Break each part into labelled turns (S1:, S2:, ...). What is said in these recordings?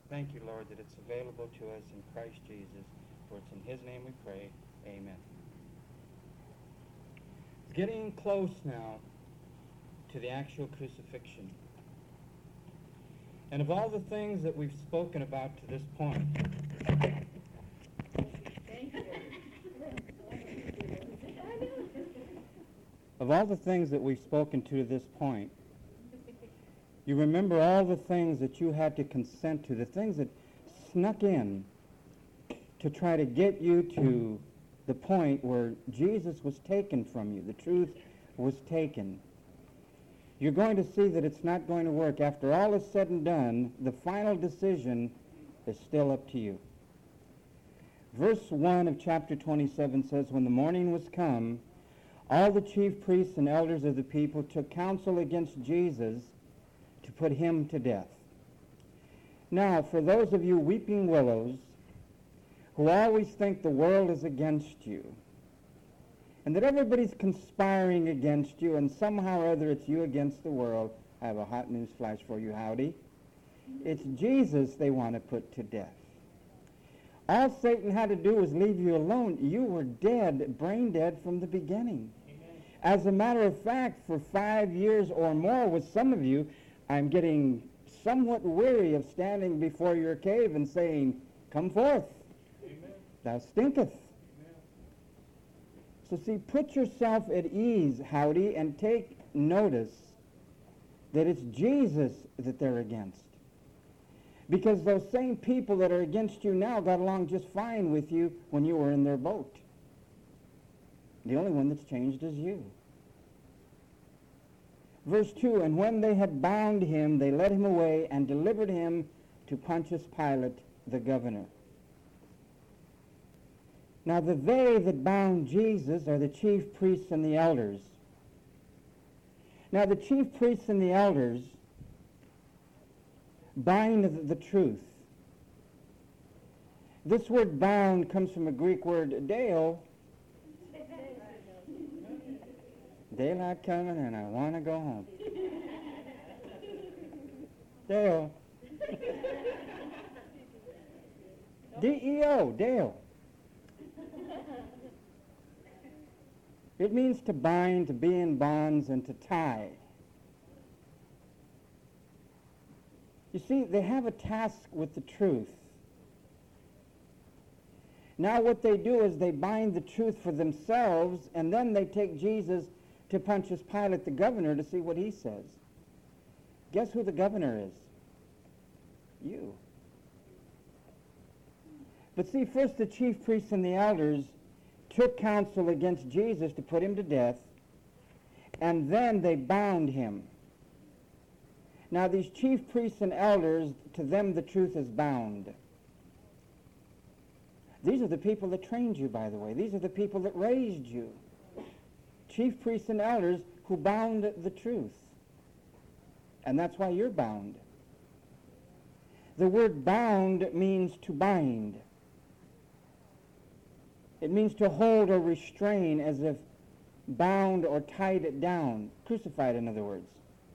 S1: Thank you, Lord, that it's available to us in Christ Jesus. For it's in his name we pray. Amen. It's getting close now to the actual crucifixion. And of all the things that we've spoken about to this point, of all the things that we've spoken to this point, you remember all the things that you had to consent to, the things that snuck in to try to get you to the point where Jesus was taken from you. The truth was taken. You're going to see that it's not going to work. After all is said and done, the final decision is still up to you. Verse 1 of chapter 27 says, "When the morning was come, all the chief priests and elders of the people took counsel against Jesus to put him to death." Now, for those of you weeping willows who always think the world is against you, and that everybody's conspiring against you, and somehow or other it's you against the world, I have a hot news flash for you, howdy. It's Jesus they want to put to death. All Satan had to do was leave you alone. You were dead, brain dead from the beginning. Amen. As a matter of fact, for 5 years or more with some of you, I'm getting somewhat weary of standing before your cave and saying, "Come forth, Amen. Thou stinketh." Amen. So see, put yourself at ease, howdy, and take notice that it's Jesus that they're against. Because those same people that are against you now got along just fine with you when you were in their boat. The only one that's changed is you. Verse 2, "And when they had bound him, they led him away and delivered him to Pontius Pilate, the governor." Now the they that bound Jesus are the chief priests and the elders. Now the chief priests and the elders bind the truth. This word bound comes from a Greek word deo. Daylight coming and I want to go home. Deo. D-E-O, deo. It means to bind, to be in bonds, and to tie. You see, they have a task with the truth. Now what they do is they bind the truth for themselves, and then they take Jesus to Pontius Pilate, the governor, to see what he says. Guess who the governor is? You. But see, first the chief priests and the elders took counsel against Jesus to put him to death, and then they bound him. Now these chief priests and elders, to them the truth is bound. These are the people that trained you, by the way. These are the people that raised you. Chief priests and elders who bound the truth. And that's why you're bound. The word bound means to bind. It means to hold or restrain, as if bound or tied it down. Crucified, in other words.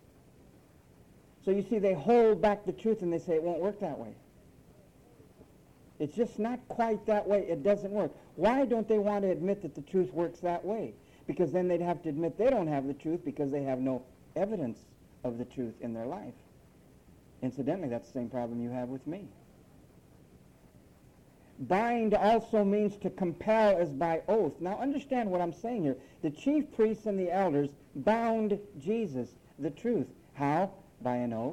S1: So you see, they hold back the truth and they say it won't work that way. It's just not quite that way. It doesn't work. Why don't they want to admit that the truth works that way? Because then they'd have to admit they don't have the truth because they have no evidence of the truth in their life. Incidentally, that's the same problem you have with me. Bind also means to compel as by oath. Now understand what I'm saying here. The chief priests and the elders bound Jesus, the truth. How? By an oath.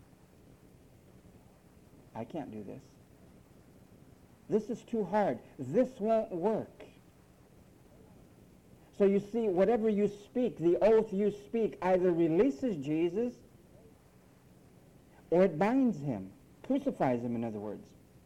S1: I can't do this. This is too hard. This won't work. So you see, whatever you speak, the oath you speak, either releases Jesus or it binds him, crucifies him, in other words.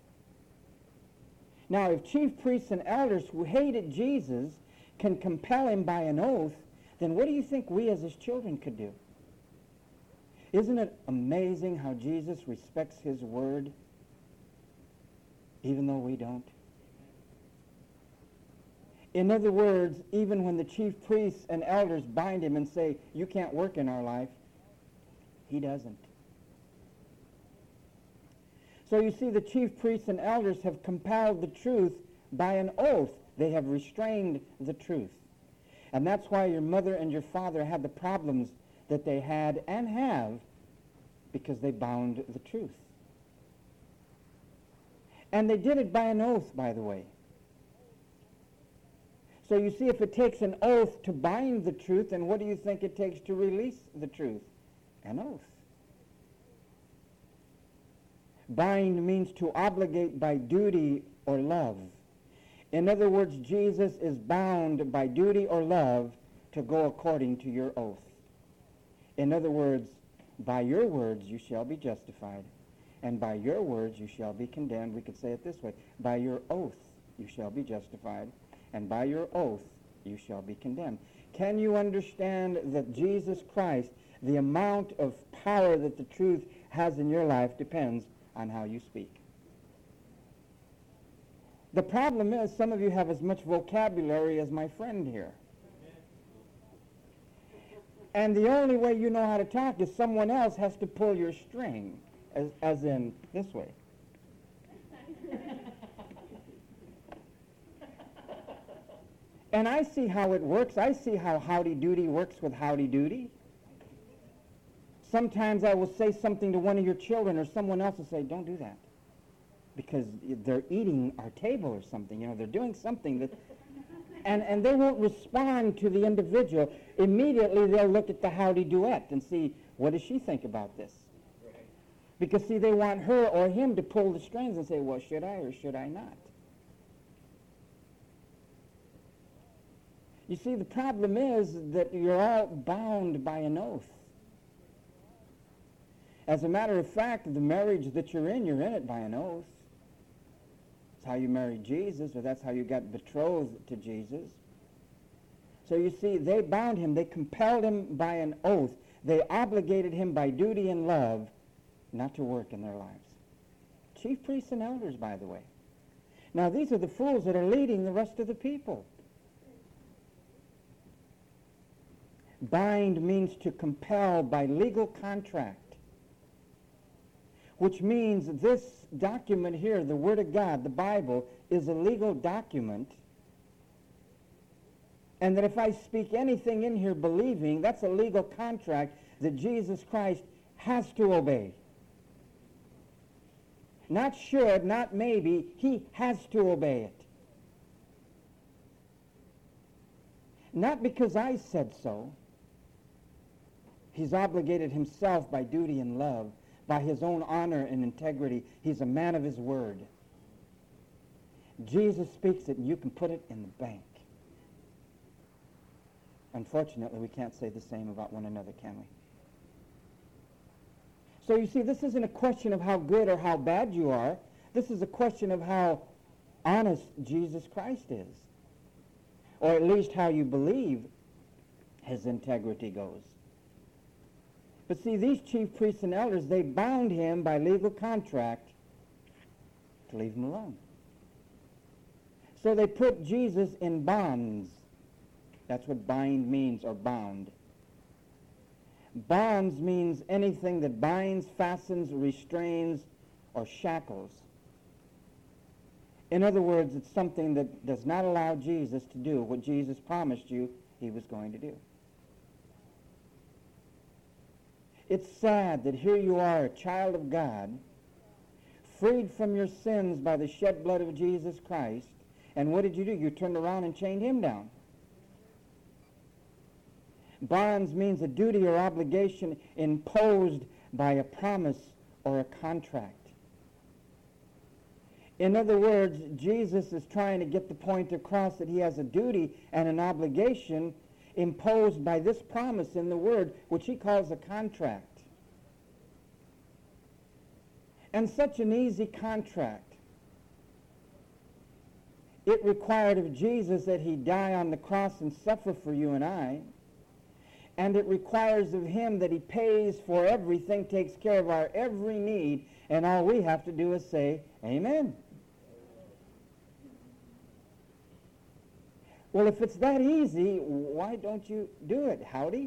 S1: Now, if chief priests and elders who hated Jesus can compel him by an oath, then what do you think we as his children could do? Isn't it amazing how Jesus respects his word, even though we don't? In other words, even when the chief priests and elders bind him and say, "You can't work in our life," he doesn't. So you see, the chief priests and elders have compelled the truth by an oath. They have restrained the truth. And that's why your mother and your father had the problems that they had and have, because they bound the truth. And they did it by an oath, by the way. So you see, if it takes an oath to bind the truth, then what do you think it takes to release the truth? An oath. Bind means to obligate by duty or love. In other words, Jesus is bound by duty or love to go according to your oath. In other words, by your words you shall be justified, and by your words you shall be condemned. We could say it this way: by your oath you shall be justified, and by your oath you shall be condemned. Can you understand that Jesus Christ, the amount of power that the truth has in your life depends on how you speak? The problem is some of you have as much vocabulary as my friend here. And the only way you know how to talk is someone else has to pull your string, as in this way. And I see how it works. I see how howdy-doody works with howdy-doody. Sometimes I will say something to one of your children, or someone else will say, don't do that, because they're eating our table or something. You know, they're doing something that... And they won't respond to the individual. Immediately they'll look at the howdy-duet and see, what does she think about this? Right. Because, see, they want her or him to pull the strings and say, well, should I or should I not? You see, the problem is that you're all bound by an oath. As a matter of fact, the marriage that you're in it by an oath. It's how you married Jesus, or that's how you got betrothed to Jesus. So you see, they bound him. They compelled him by an oath. They obligated him by duty and love not to work in their lives. Chief priests and elders, by the way. Now, these are the fools that are leading the rest of the people. Bind means to compel by legal contract, which means this document here, the Word of God, the Bible, is a legal document, and that if I speak anything in here believing, that's a legal contract that Jesus Christ has to obey. Not should, not maybe, he has to obey it. Not because I said so. He's obligated himself by duty and love, by his own honor and integrity. He's a man of his word. Jesus speaks it, and you can put it in the bank. Unfortunately, we can't say the same about one another, can we? So you see, this isn't a question of how good or how bad you are. This is a question of how honest Jesus Christ is, or at least how you believe his integrity goes. But see, these chief priests and elders, they bound him by legal contract to leave him alone. So they put Jesus in bonds. That's what bind means, or bound. Bonds means anything that binds, fastens, restrains, or shackles. In other words, it's something that does not allow Jesus to do what Jesus promised you he was going to do. It's sad that here you are, a child of God, freed from your sins by the shed blood of Jesus Christ, and what did you do? You turned around and chained him down. Bonds means a duty or obligation imposed by a promise or a contract. In other words, Jesus is trying to get the point across that he has a duty and an obligation imposed by this promise in the Word, which he calls a contract. And such an easy contract. It required of Jesus that he die on the cross and suffer for you and I. And it requires of him that he pays for everything, takes care of our every need, and all we have to do is say, Amen. Well, if it's that easy, why don't you do it? Howdy?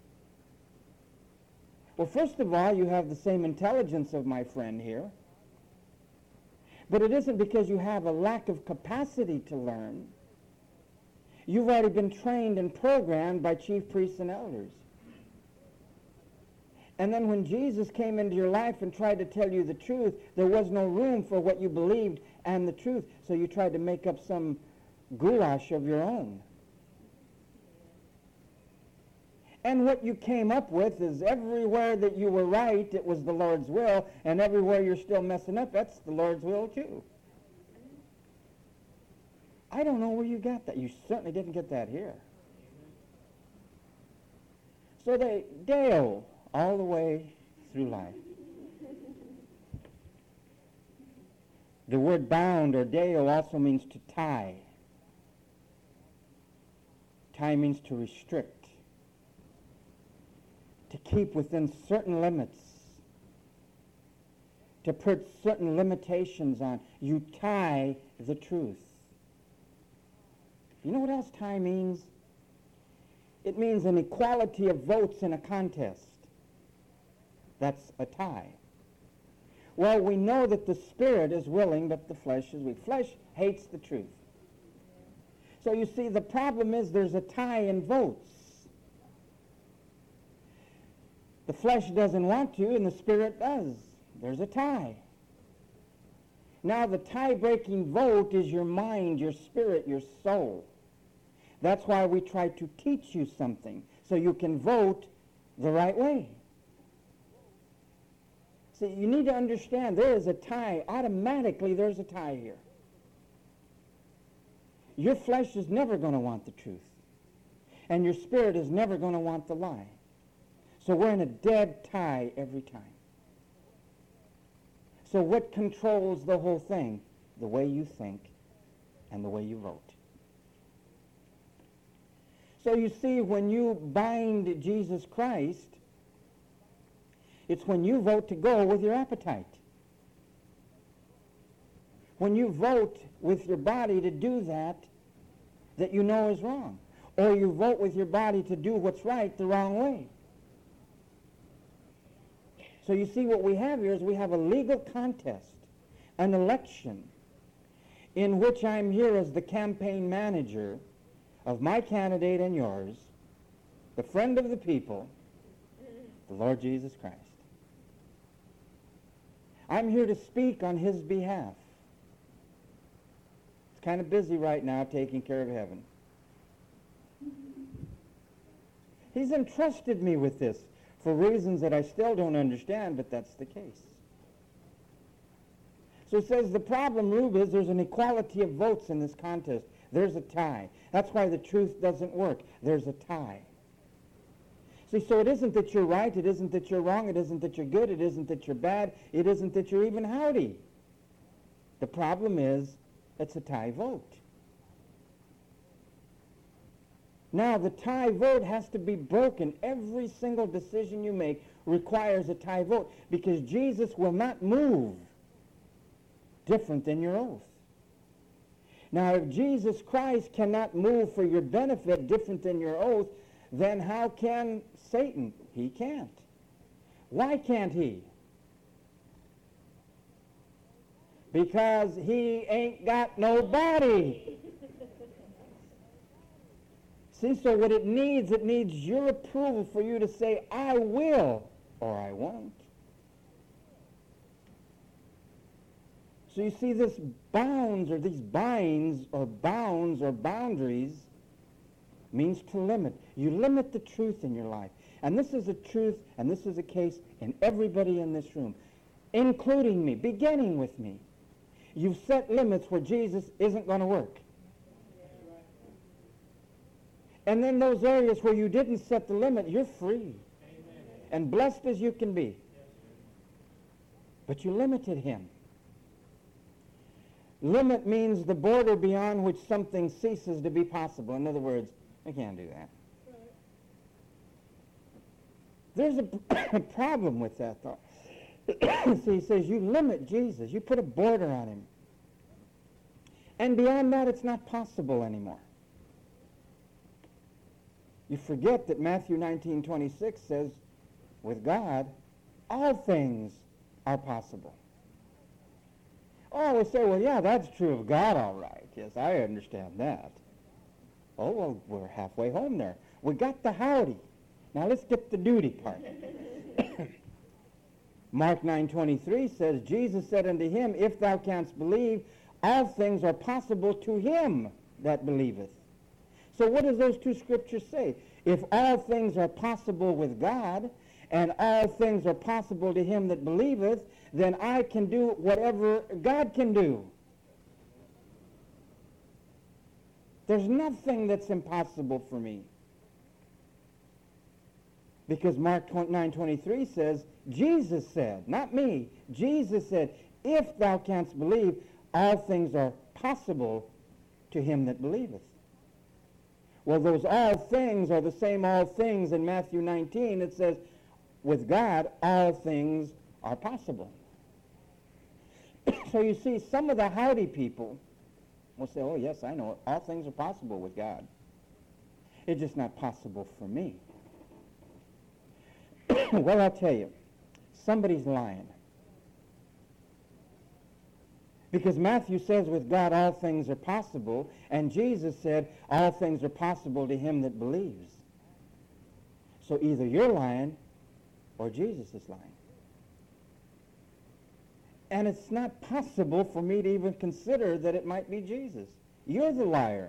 S1: Well, first of all, you have the same intelligence of my friend here. But it isn't because you have a lack of capacity to learn. You've already been trained and programmed by chief priests and elders. And then when Jesus came into your life and tried to tell you the truth, there was no room for what you believed and the truth. So you tried to make up some goulash of your own. And what you came up with is everywhere that you were right, it was the Lord's will, and everywhere you're still messing up, that's the Lord's will too. I don't know where you got that. You certainly didn't get that here. So they Deo all the way through life. The word bound or Deo also means to tie. Tie means to restrict, to keep within certain limits, to put certain limitations on. You tie the truth. You know what else tie means? It means an equality of votes in a contest. That's a tie. Well, we know that the spirit is willing, but the flesh is weak. Flesh hates the truth. So you see, the problem is there's a tie in votes. The flesh doesn't want to, and the spirit does. There's a tie. Now, the tie-breaking vote is your mind, your spirit, your soul. That's why we try to teach you something, so you can vote the right way. See, you need to understand there is a tie. Automatically, there's a tie here. Your flesh is never going to want the truth, and your spirit is never going to want the lie. So we're in a dead tie every time. So what controls the whole thing? The way you think and the way you vote. So you see, when you bind Jesus Christ, it's when you vote to go with your appetite. When you vote with your body to do that you know is wrong. Or you vote with your body to do what's right the wrong way. So you see, what we have here is we have a legal contest, an election, in which I'm here as the campaign manager of my candidate and yours, the friend of the people, the Lord Jesus Christ. I'm here to speak on his behalf. It's kind of busy right now taking care of heaven. He's entrusted me with this for reasons that I still don't understand, but that's the case. So it says the problem, Rube, is there's an equality of votes in this contest. There's a tie. That's why the truth doesn't work. There's a tie. See, so it isn't that you're right, it isn't that you're wrong, it isn't that you're good, it isn't that you're bad, it isn't that you're even howdy. The problem is, it's a tie vote. Now, the tie vote has to be broken. Every single decision you make requires a tie vote, because Jesus will not move different than your oath. Now, if Jesus Christ cannot move for your benefit different than your oath, then how can Satan? He can't. Why can't he? Because he ain't got no body. See, so what it needs your approval for you to say, I will, or I won't. So you see, this bounds, or these binds, or bounds, or boundaries, means to limit. You limit the truth in your life. And this is a truth, and this is a case in everybody in this room, including me, beginning with me. You've set limits where Jesus isn't going to work. And then those areas where you didn't set the limit, you're free. And blessed as you can be. But you limited him. Limit means the border beyond which something ceases to be possible. In other words, I can't do that. There's a problem with that, though. So he says, you limit Jesus. You put a border on him. And beyond that, it's not possible anymore. You forget that Matthew 19:26 says, with God, all things are possible. Oh, we say, well, yeah, that's true of God, all right. Yes, I understand that. Oh, well, we're halfway home there. We got the howdy. Now let's get the duty part. Mark 9:23 says, Jesus said unto him, if thou canst believe, all things are possible to him that believeth. So what does those two scriptures say? If all things are possible with God, and all things are possible to him that believeth, then I can do whatever God can do. There's nothing that's impossible for me. Because Mark 9:23 says, Jesus said, not me, Jesus said, if thou canst believe, all things are possible to him that believeth. Well, those all things are the same all things in Matthew 19. It says, with God, all things are possible. So you see, some of the howdy people will say, oh, yes, I know it. All things are possible with God. It's just not possible for me. Well, I'll tell you, somebody's lying. Because Matthew says with God all things are possible, and Jesus said all things are possible to him that believes. So either you're lying or Jesus is lying. And it's not possible for me to even consider that it might be Jesus. You're the liar.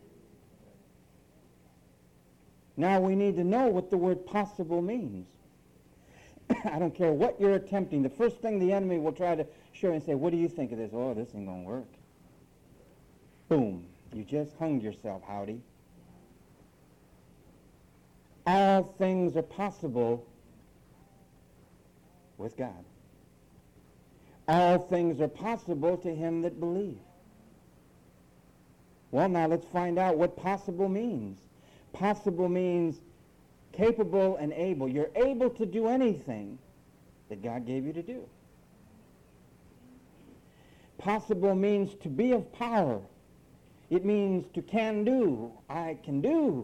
S1: Now we need to know what the word possible means. I don't care what you're attempting. The first thing the enemy will try to show you and say, what do you think of this? Oh, this ain't going to work. Boom. You just hung yourself, howdy. All things are possible with God. All things are possible to him that believes. Well, now let's find out what possible means. Possible means capable and able. You're able to do anything that God gave you to do. Possible means to be of power. It means to can do. I can do.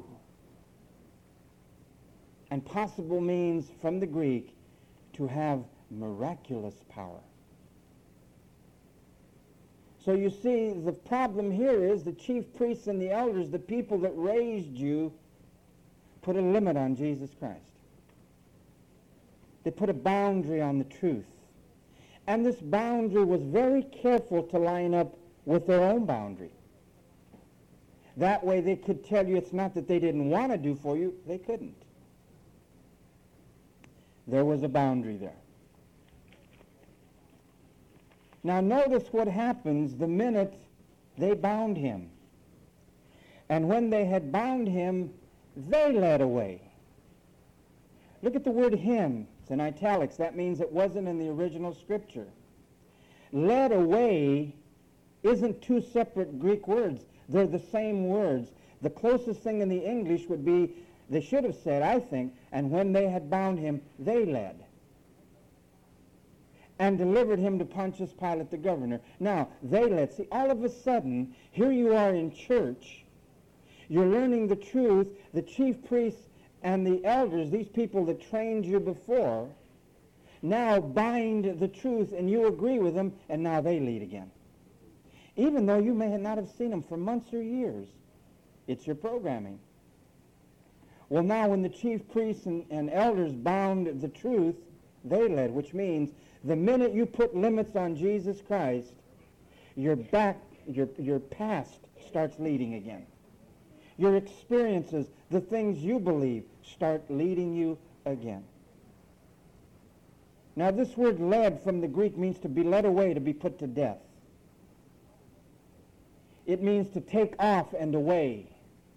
S1: And possible means, from the Greek, to have miraculous power. So you see, the problem here is the chief priests and the elders, the people that raised you, put a limit on Jesus Christ. They put a boundary on the truth. And this boundary was very careful to line up with their own boundary. That way they could tell you it's not that they didn't want to do for you, they couldn't. There was a boundary there. Now notice what happens the minute they bound him. And when they had bound him, they led away. Look at the word him. It's in italics. That means it wasn't in the original scripture. Led away isn't two separate Greek words. They're the same words. The closest thing in the English would be, they should have said, I think, and when they had bound him, they led. And delivered him to Pontius Pilate the governor. Now, they led. See, all of a sudden, here you are in church. You're learning the truth. The chief priests and the elders, these people that trained you before, now bind the truth, and you agree with them, and now they lead again. Even though you may not have seen them for months or years. It's your programming. Well, now when the chief priests and elders bound the truth, they led, which means the minute you put limits on Jesus Christ, your past starts leading again. Your experiences, the things you believe, start leading you again. Now this word led from the Greek means to be led away, to be put to death. It means to take off and away.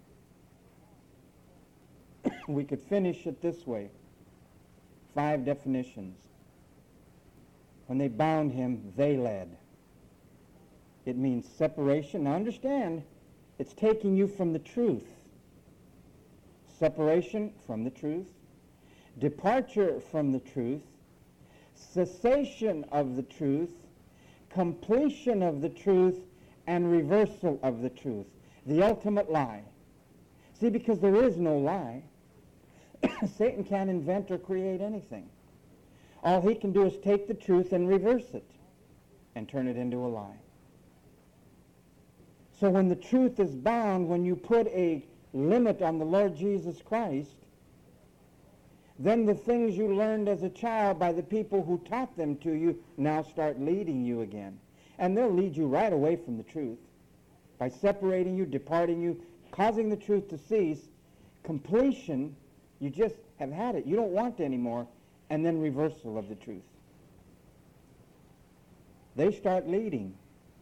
S1: We could finish it this way. 5 definitions. When they bound him, they led. It means separation. Now understand, it's taking you from the truth. Separation from the truth. Departure from the truth. Cessation of the truth. Completion of the truth. And reversal of the truth. The ultimate lie. See, because there is no lie. Satan can't invent or create anything. All he can do is take the truth and reverse it. and turn it into a lie. So when the truth is bound, when you put a limit on the Lord Jesus Christ, then the things you learned as a child by the people who taught them to you now start leading you again. And they'll lead you right away from the truth by separating you, departing you, causing the truth to cease. Completion, you just have had it. You don't want it anymore. And then reversal of the truth. They start leading.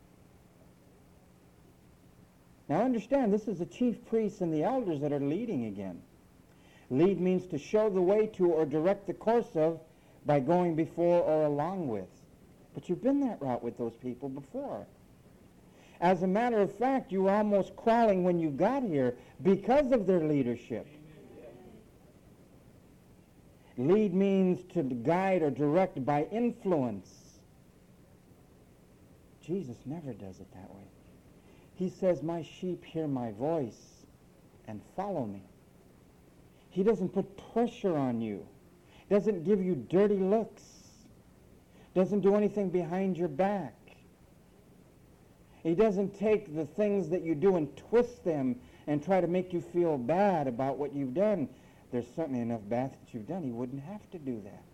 S1: Now understand, this is the chief priests and the elders that are leading again. Lead means to show the way to or direct the course of by going before or along with. But you've been that route with those people before. As a matter of fact, you were almost crawling when you got here because of their leadership. Lead means to guide or direct by influence. Jesus never does it that way. He says, my sheep hear my voice and follow me. He doesn't put pressure on you. Doesn't give you dirty looks. Doesn't do anything behind your back. He doesn't take the things that you do and twist them and try to make you feel bad about what you've done. There's certainly enough bad that you've done. He wouldn't have to do that.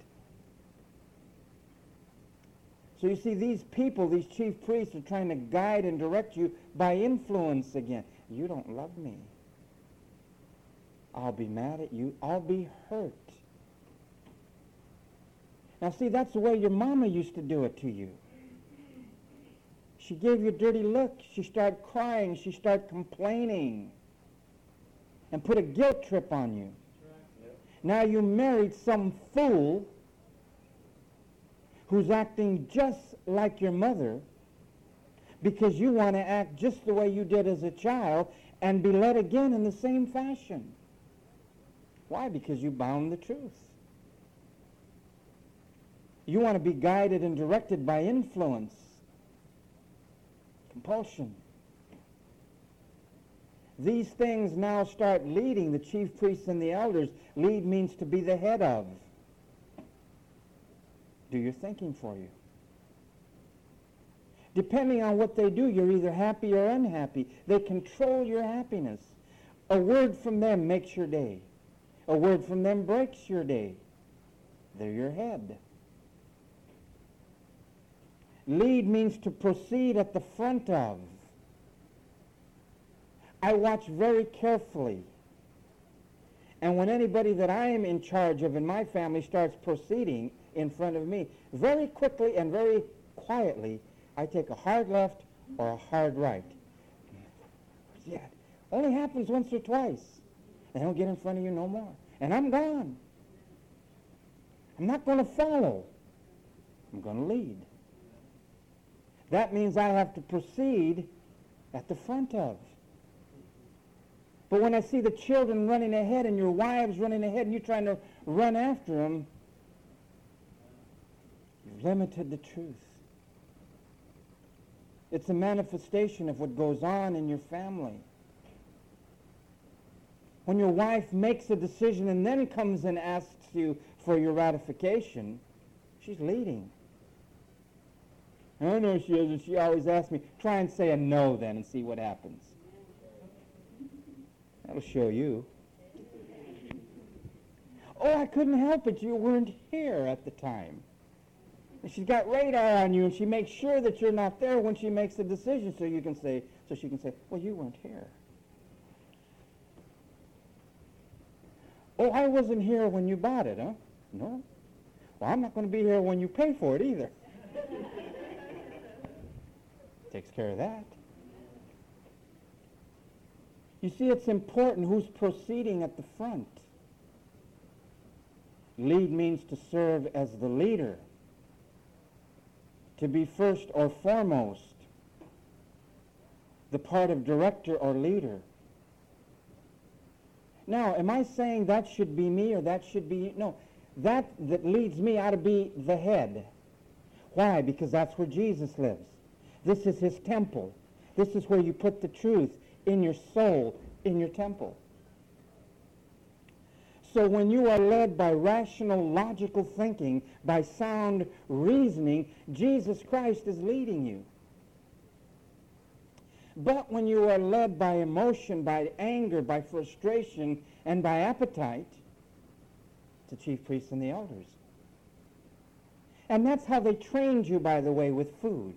S1: So you see, these people, these chief priests, are trying to guide and direct you by influence again. You don't love me. I'll be mad at you. I'll be hurt. Now see, that's the way your mama used to do it to you. She gave you a dirty look. She started crying. She started complaining. And put a guilt trip on you. Now you married some fool who's acting just like your mother because you want to act just the way you did as a child and be led again in the same fashion. Why? Because you bound the truth. You want to be guided and directed by influence, compulsion. These things now start leading the chief priests and the elders. Lead means to be the head of. Do your thinking for you. Depending on what they do, you're either happy or unhappy. They control your happiness. A word from them makes your day. A word from them breaks your day. They're your head. Lead means to proceed at the front of. I watch very carefully. And when anybody that I am in charge of in my family starts proceeding in front of me, very quickly and very quietly, I take a hard left or a hard right. Yeah, only happens once or twice. They don't get in front of you no more. And I'm gone. I'm not going to follow. I'm going to lead. That means I have to proceed at the front of. But when I see the children running ahead and your wives running ahead and you're trying to run after them, you've limited the truth. It's a manifestation of what goes on in your family. When your wife makes a decision and then comes and asks you for your ratification, she's leading. I know she isn't. She always asks me, try and say a no then and see what happens. That'll show you. Oh, I couldn't help it. You weren't here at the time. And she's got radar on you, and she makes sure that you're not there when she makes the decision, so she can say, well, you weren't here. Oh, I wasn't here when you bought it, huh? No. Well, I'm not going to be here when you pay for it either. Takes care of that. You see, it's important who's proceeding at the front. Lead means to serve as the leader, to be first or foremost, the part of director or leader. Now, am I saying that should be me or that should be you? No, that leads me ought to be the head. Why? Because that's where Jesus lives. This is his temple. This is where you put the truth in your soul, in your temple. So when you are led by rational, logical thinking, by sound reasoning, Jesus Christ is leading you. But when you are led by emotion, by anger, by frustration, and by appetite, it's the chief priests and the elders. And that's how they trained you, by the way, with food.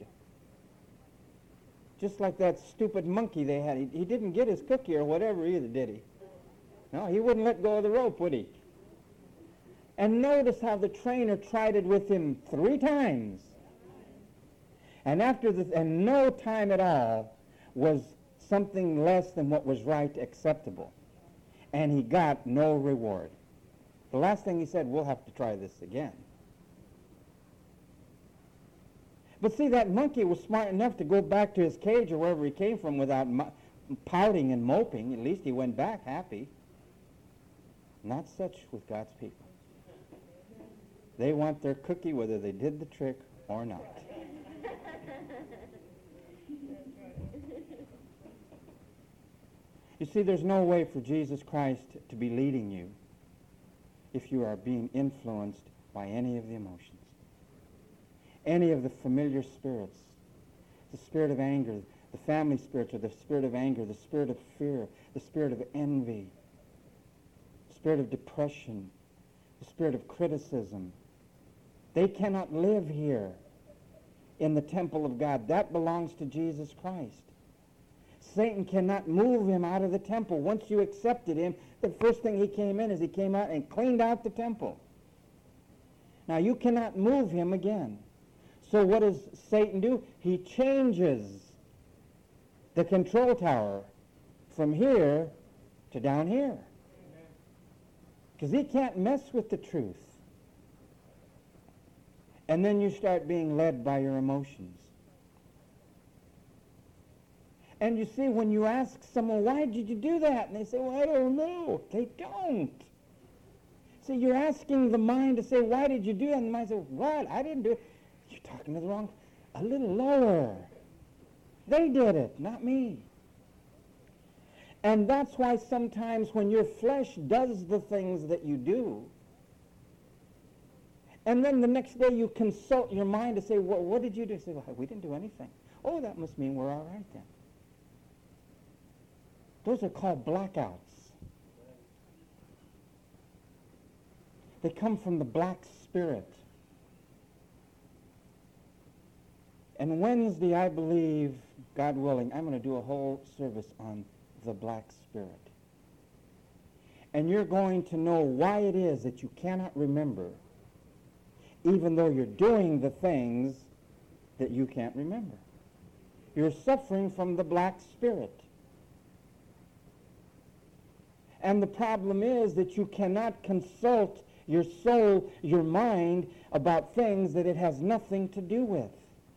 S1: Just like that stupid monkey they had. He didn't get his cookie or whatever either, did he? No, he wouldn't let go of the rope, would he? And notice how the trainer tried it with him 3 times. And and no time at all was something less than what was right acceptable. And he got no reward. The last thing he said, we'll have to try this again. But see, that monkey was smart enough to go back to his cage or wherever he came from without pouting and moping. At least he went back happy. Not such with God's people. They want their cookie whether they did the trick or not. You see, there's no way for Jesus Christ to be leading you if you are being influenced by any of the emotions, any of the familiar spirits, the spirit of anger, the family spirits, or the spirit of anger, the spirit of fear, the spirit of envy, the spirit of depression, the spirit of criticism. They cannot live here in the temple of God. That belongs to Jesus Christ. Satan cannot move him out of the temple. Once you accepted him, the first thing he came in is he came out and cleaned out the temple. Now you cannot move him again. So what does Satan do? He changes the control tower from here to down here. Because he can't mess with the truth. And then you start being led by your emotions. And you see, when you ask someone, why did you do that? And they say, well, I don't know. They don't. See, you're asking the mind to say, why did you do that? And the mind says, what? I didn't do it. You're talking to the wrong, a little lower. They did it, not me. And that's why sometimes when your flesh does the things that you do, and then the next day you consult your mind to say, well, what did you do? You say, well, we didn't do anything. Oh, that must mean we're all right then. Those are called blackouts. They come from the black spirit. And Wednesday, I believe, God willing, I'm going to do a whole service on the black spirit. And you're going to know why it is that you cannot remember, even though you're doing the things that you can't remember. You're suffering from the black spirit. And the problem is that you cannot consult your soul, your mind, about things that it has nothing to do with.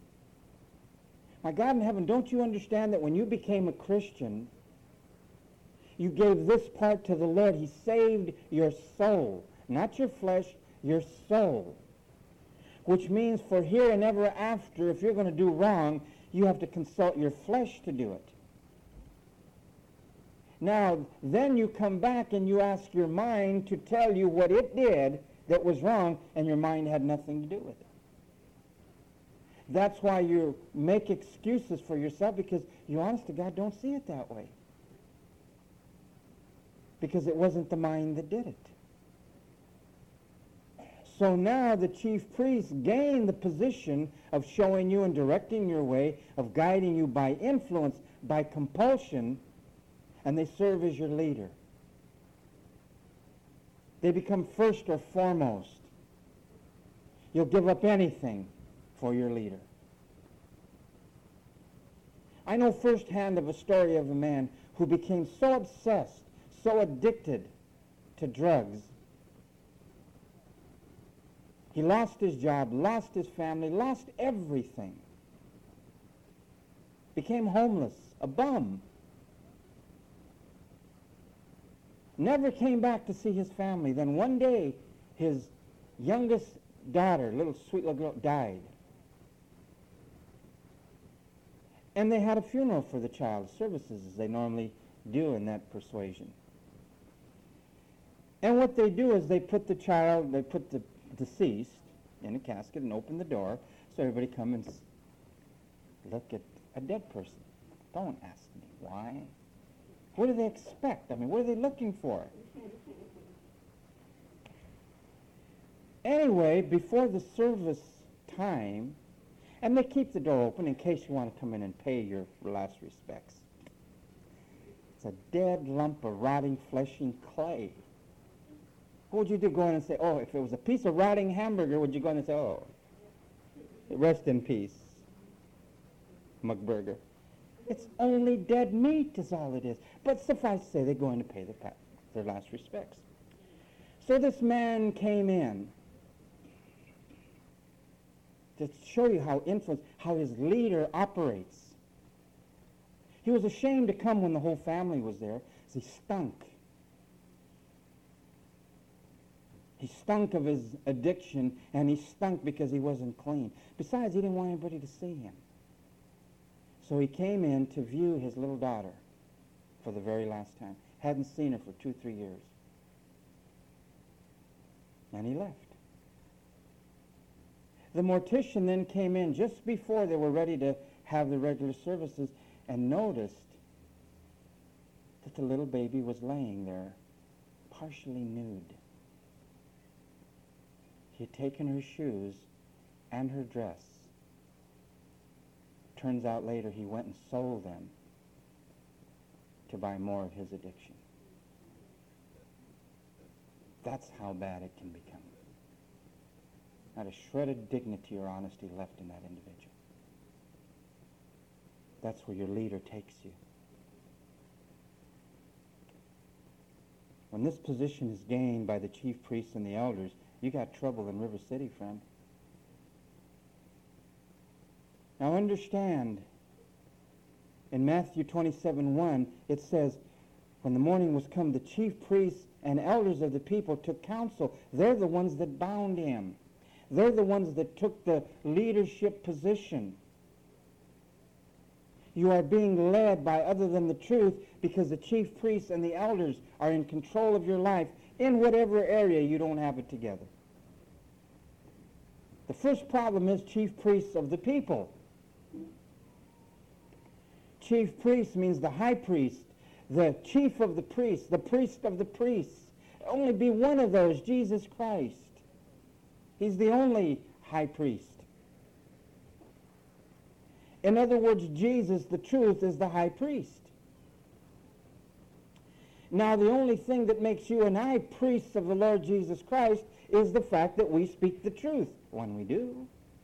S1: My God in heaven, don't you understand that when you became a Christian, you gave this part to the Lord? He saved your soul, not your flesh, your soul. Which means for here and ever after, if you're going to do wrong, you have to consult your flesh to do it. Now, then you come back and you ask your mind to tell you what it did that was wrong, and your mind had nothing to do with it. That's why you make excuses for yourself, because you, honest to God, don't see it that way. Because it wasn't the mind that did it. So now the chief priests gain the position of showing you and directing your way, of guiding you by influence, by compulsion, and they serve as your leader. They become first or foremost. You'll give up anything for your leader. I know firsthand of a story of a man who became so obsessed, so addicted to drugs. He lost his job, lost his family, lost everything. Became homeless, a bum. Never came back to see his family. Then one day, his youngest daughter, little sweet little girl, died. And they had a funeral for the child, services as they normally do in that persuasion. And what they do is they put the deceased in a casket and open the door so everybody come and look at a dead person. Don't ask me why. What do they expect? I mean, what are they looking for? Anyway, before the service time, and they keep the door open in case you want to come in and pay your last respects. It's a dead lump of rotting flesh and clay. What would you do? Go in and say, oh, if it was a piece of rotting hamburger, would you go in and say, oh, rest in peace, McBurger? It's only dead meat is all it is. But suffice to say, they're going to pay their last respects. So this man came in to show you how his leader operates. He was ashamed to come when the whole family was there, because he stunk. He stunk of his addiction, and he stunk because he wasn't clean. Besides, he didn't want anybody to see him. So he came in to view his little daughter for the very last time. Hadn't seen her for 2-3 years. And he left. The mortician then came in just before they were ready to have the regular services and noticed that the little baby was laying there, partially nude. He had taken her shoes and her dress. Turns out later he went and sold them to buy more of his addiction. That's how bad it can become. Not a shred of dignity or honesty left in that individual. That's where your leader takes you. When this position is gained by the chief priests and the elders, you got trouble in River City, friend. Now understand, in Matthew 27:1, it says, when the morning was come, the chief priests and elders of the people took counsel. They're the ones that bound him. They're the ones that took the leadership position. You are being led by other than the truth because the chief priests and the elders are in control of your life in whatever area you don't have it together. The first problem is chief priests of the people. Chief priest means the high priest, the chief of the priests, the priest of the priests. Only be one of those, Jesus Christ. He's the only high priest. In other words, Jesus, the truth, is the high priest. Now, the only thing that makes you and I priests of the Lord Jesus Christ is the fact that we speak the truth when we do.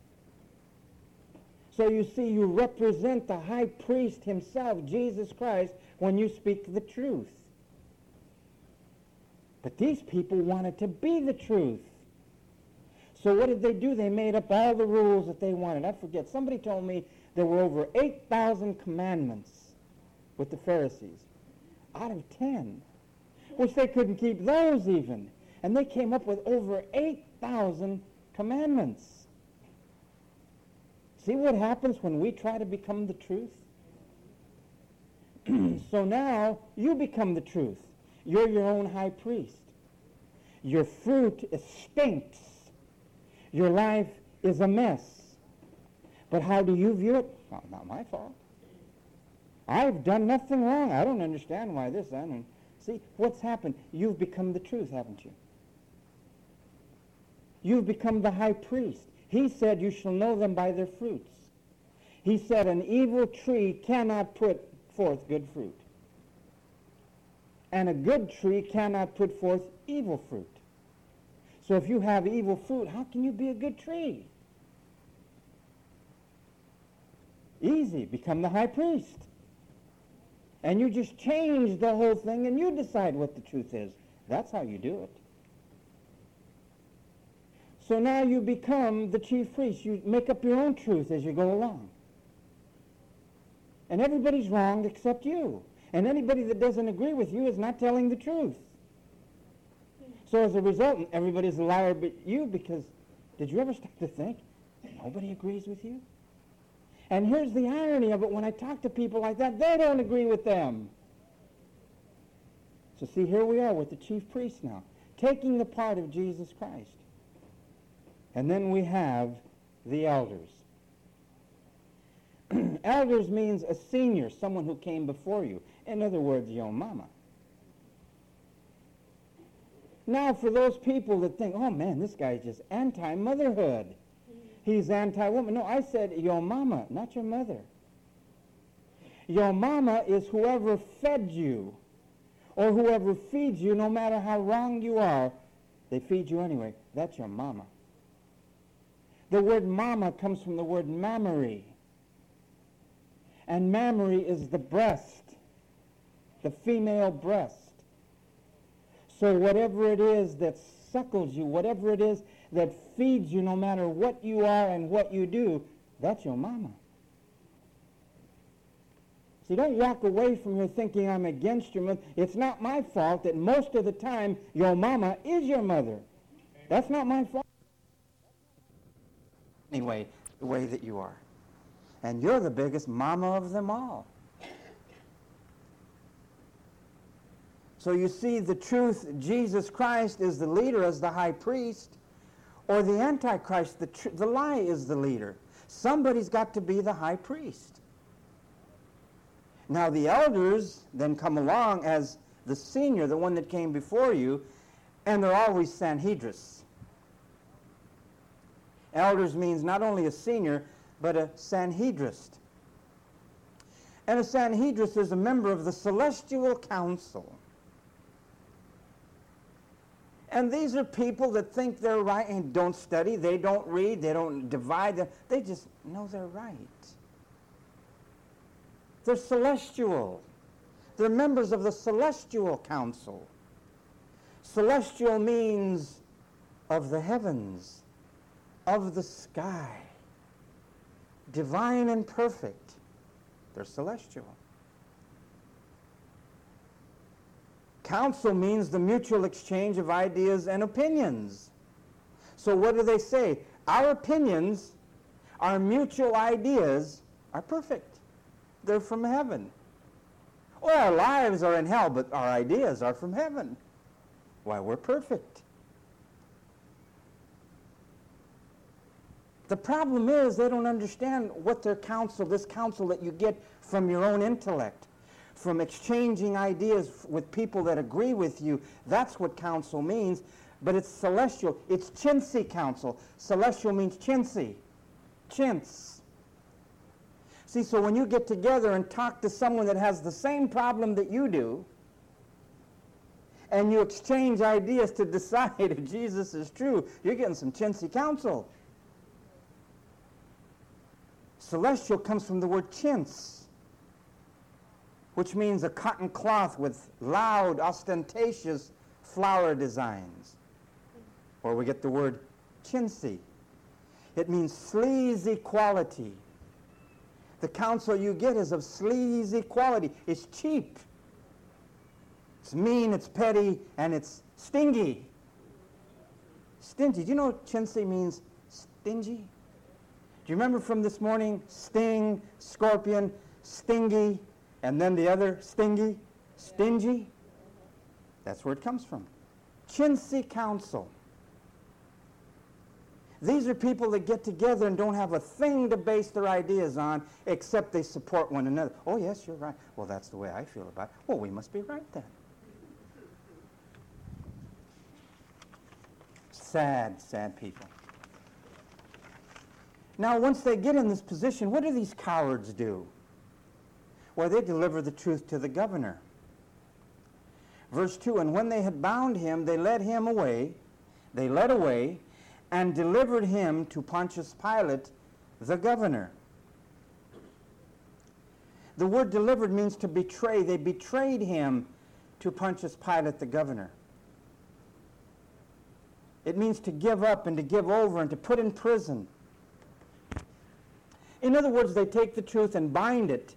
S1: So you see, you represent the high priest himself, Jesus Christ, when you speak the truth. But these people wanted to be the truth. So what did they do? They made up all the rules that they wanted. I forget. Somebody told me there were over 8,000 commandments with the Pharisees out of 10, which they couldn't keep those even. And they came up with over 8,000 commandments. See what happens when we try to become the truth? So now you become the truth. You're your own high priest. Your fruit stinks. Your life is a mess. But how do you view it? Well, not my fault. I've done nothing wrong. I don't understand why this. See, what's happened? You've become the truth, haven't you? You've become the high priest. He said, you shall know them by their fruits. He said, an evil tree cannot put forth good fruit. And a good tree cannot put forth evil fruit. So if you have evil fruit, how can you be a good tree? Easy. Become the high priest. And you just change the whole thing and you decide what the truth is. That's how you do it. So now you become the chief priest. You make up your own truth as you go along. And everybody's wrong except you. And anybody that doesn't agree with you is not telling the truth. So as a result, everybody's a liar but you, because did you ever start to think nobody agrees with you? And here's the irony of it. When I talk to people like that, they don't agree with them. So see, here we are with the chief priest now. taking the part of Jesus Christ. And then we have the elders. Elders means a senior, someone who came before you. In other words, your mama. Now, for those people that think, oh man, this guy's just anti-motherhood. He's anti-woman. No, I said your mama, not your mother. Your mama is whoever fed you or whoever feeds you, no matter how wrong you are. They feed you anyway. That's your mama. The word mama comes from the word mammary. And mammary is the breast, the female breast. So whatever it is that suckles you, whatever it is that feeds you, no matter what you are and what you do, that's your mama. See, don't walk away from here thinking I'm against your mother. It's not my fault that most of the time your mama is your mother. That's not my fault. Anyway, the way that you are. And you're the biggest mama of them all. So you see, the truth, Jesus Christ is the leader as the high priest, or the Antichrist, the lie is the leader. Somebody's got to be the high priest. Now the elders then come along as the senior, the one that came before you, and they're always Sanhedrists. Elders means not only a senior, but a Sanhedrist. And a Sanhedrist is a member of the celestial council. And these are people that think they're right and don't study, they don't read, they don't divide, they just know they're right. They're celestial. They're members of the celestial council. Celestial means of the heavens, of the sky. Divine and perfect. They're celestial. Council means the mutual exchange of ideas and opinions. So what do they say? Our opinions, our mutual ideas are perfect. They're from heaven. Well, our lives are in hell, but our ideas are from heaven. Why, we're perfect. The problem is they don't understand what their counsel, this counsel that you get from your own intellect, from exchanging ideas with people that agree with you. That's what counsel means, but it's celestial. It's chintzy counsel. Celestial means chintzy. Chintz. See, so when you get together and talk to someone that has the same problem that you do, and you exchange ideas to decide if Jesus is true, you're getting some chintzy counsel. Celestial comes from the word chintz, which means a cotton cloth with loud, ostentatious flower designs. Or we get the word chintzy. It means sleazy quality. The counsel you get is of sleazy quality. It's cheap. It's mean, it's petty, and it's stingy. Stingy. Do you know what chintzy means? Stingy? Do you remember from this morning? Sting, scorpion, stingy, and then the other stingy, stingy? That's where it comes from. Chintzy counsel. These are people that get together and don't have a thing to base their ideas on except they support one another. Oh, yes, you're right. Well, that's the way I feel about it. Well, we must be right then. Sad, sad people. Now, once they get in this position, what do these cowards do? Well, they deliver the truth to the governor. Verse 2, and when they had bound him, they led away, and delivered him to Pontius Pilate, the governor. The word delivered means to betray. They betrayed him to Pontius Pilate, the governor. It means to give up and to give over and to put in prison. In other words, they take the truth and bind it.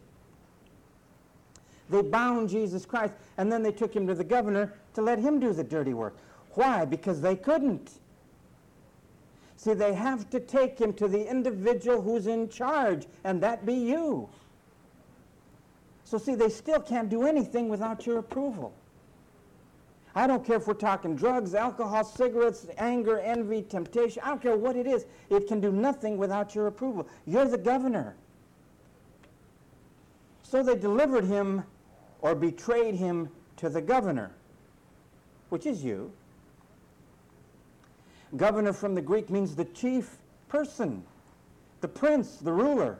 S1: They bound Jesus Christ, and then they took him to the governor to let him do the dirty work. Why? Because they couldn't. See, they have to take him to the individual who's in charge, and that be you. So see, they still can't do anything without your approval. I don't care if we're talking drugs, alcohol, cigarettes, anger, envy, temptation. I don't care what it is. It can do nothing without your approval. You're the governor. So they delivered him or betrayed him to the governor, which is you. Governor from the Greek means the chief person, the prince, the ruler.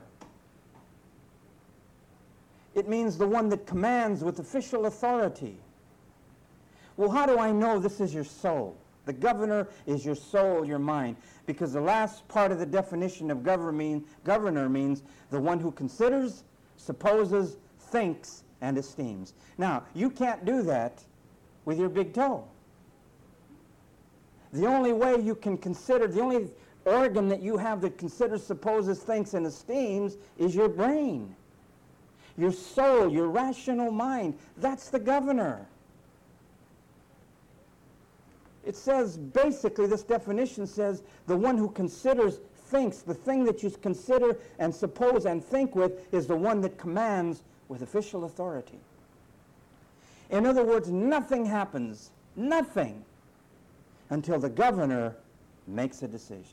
S1: It means the one that commands with official authority. Well, how do I know this is your soul? The governor is your soul, your mind, because the last part of the definition of governor means the one who considers, supposes, thinks, and esteems. Now, you can't do that with your big toe. The only way you can consider, the only organ that you have that considers, supposes, thinks, and esteems is your brain. Your soul, your rational mind. That's the governor. It says, basically, this definition says, the one who considers, thinks, the thing that you consider and suppose and think with is the one that commands with official authority. In other words, nothing happens, nothing, until the governor makes a decision.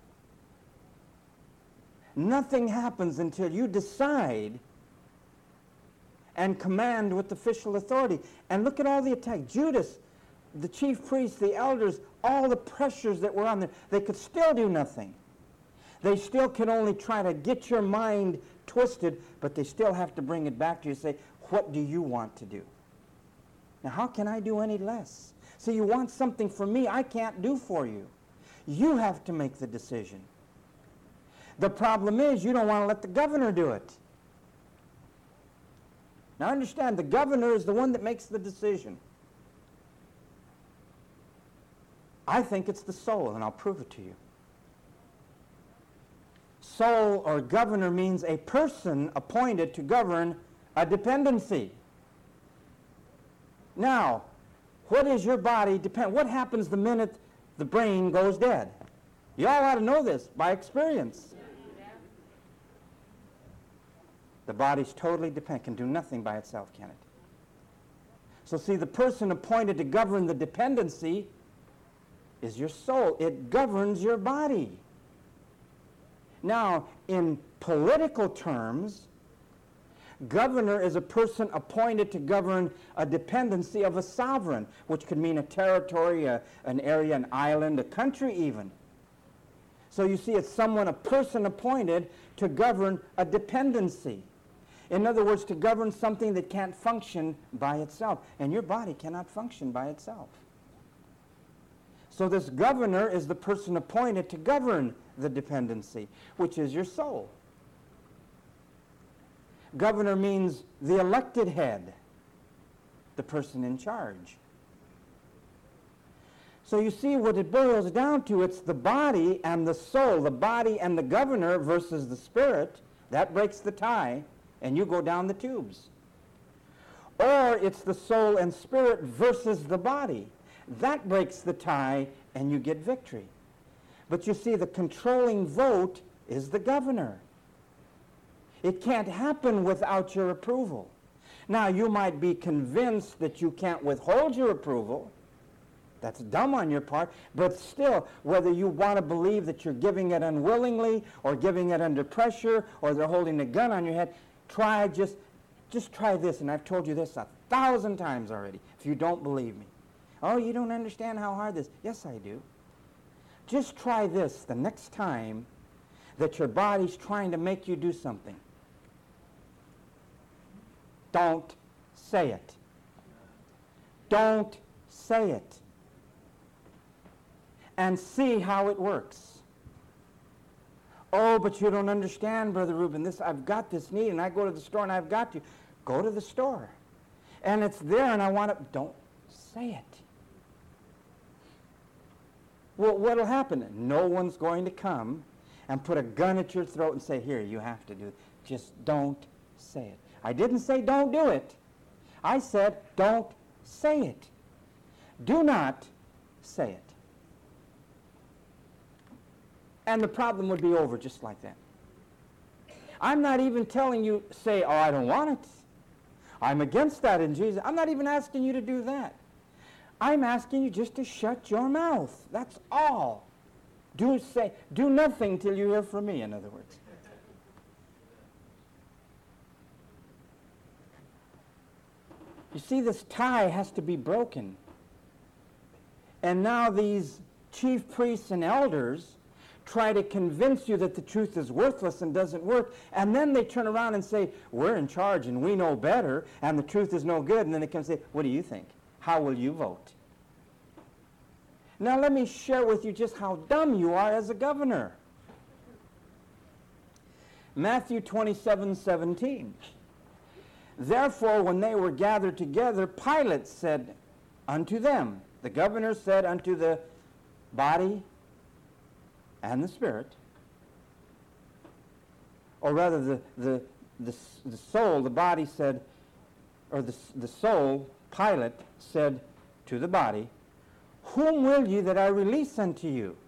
S1: Nothing happens until you decide and command with official authority. And look at all the attacks. Judas, the chief priests, the elders, all the pressures that were on there, they could still do nothing. They still can only try to get your mind twisted, but they still have to bring it back to you and say, what do you want to do? Now, how can I do any less? So you want something from me I can't do for you. You have to make the decision. The problem is you don't want to let the governor do it. Now understand, the governor is the one that makes the decision. I think it's the soul, and I'll prove it to you. Soul or governor means a person appointed to govern a dependency. Now, what is your body depend? What happens the minute the brain goes dead? You all ought to know this by experience. The body's totally dependent, can do nothing by itself, can it? So see, the person appointed to govern the dependency is your soul. It governs your body. Now, in political terms, governor is a person appointed to govern a dependency of a sovereign, which could mean a territory, an area, an island, a country even. So you see, it's someone, a person appointed to govern a dependency. In other words, to govern something that can't function by itself. And your body cannot function by itself. So this governor is the person appointed to govern the dependency, which is your soul. Governor means the elected head, the person in charge. So you see what it boils down to, it's the body and the soul, the body and the governor versus the spirit. That breaks the tie, and you go down the tubes. Or it's the soul and spirit versus the body. That breaks the tie, and you get victory. But you see, the controlling vote is the governor. It can't happen without your approval. Now, you might be convinced that you can't withhold your approval. That's dumb on your part. But still, whether you want to believe that you're giving it unwillingly or giving it under pressure or they're holding a gun on your head, just try this. And I've told you this 1,000 times already, if you don't believe me. Oh, you don't understand how hard this is. Yes, I do. Just try this the next time that your body's trying to make you do something. Don't say it. Don't say it. And see how it works. Oh, but you don't understand, Brother Reuben. I've got this need, and I go to the store, and I've got to. Go to the store. And it's there, and I want it. Don't say it. Well, what'll happen? No one's going to come and put a gun at your throat and say, here, you have to do it. Just don't say it. I didn't say don't do it. I said don't say it. Do not say it. And the problem would be over just like that. I'm not even telling you, say, oh, I don't want it. I'm against that in Jesus. I'm not even asking you to do that. I'm asking you just to shut your mouth. That's all. Do nothing till you hear from me, in other words. You see, this tie has to be broken. And now these chief priests and elders try to convince you that the truth is worthless and doesn't work, and then they turn around and say, we're in charge and we know better, and the truth is no good, and then they come and say, what do you think? How will you vote? Now let me share with you just how dumb you are as a governor. Matthew 27:17. Therefore, when they were gathered together, Pilate said unto them, the governor said unto the body and the spirit, or rather the soul, the body said, or the soul, Pilate said to the body, whom will ye that I release unto you?